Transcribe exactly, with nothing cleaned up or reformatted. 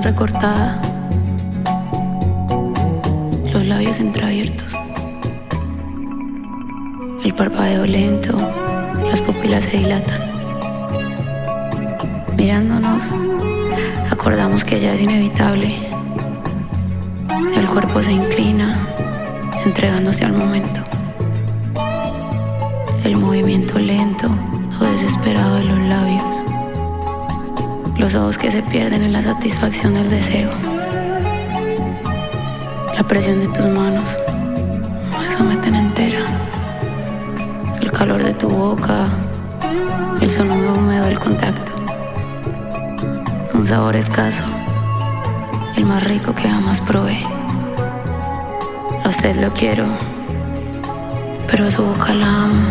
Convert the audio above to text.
recortada, los labios entreabiertos, el parpadeo lento, las pupilas se dilatan. Mirándonos, acordamos que ya es inevitable. El cuerpo se inclina, entregándose al momento. El movimiento lento o desesperado de los labios. Los ojos que se pierden en la satisfacción del deseo. La presión de tus manos me someten entera. El calor de tu boca, el sonido húmedo del contacto. Un sabor escaso, el más rico que jamás probé. A usted lo quiero, pero a su boca la amo.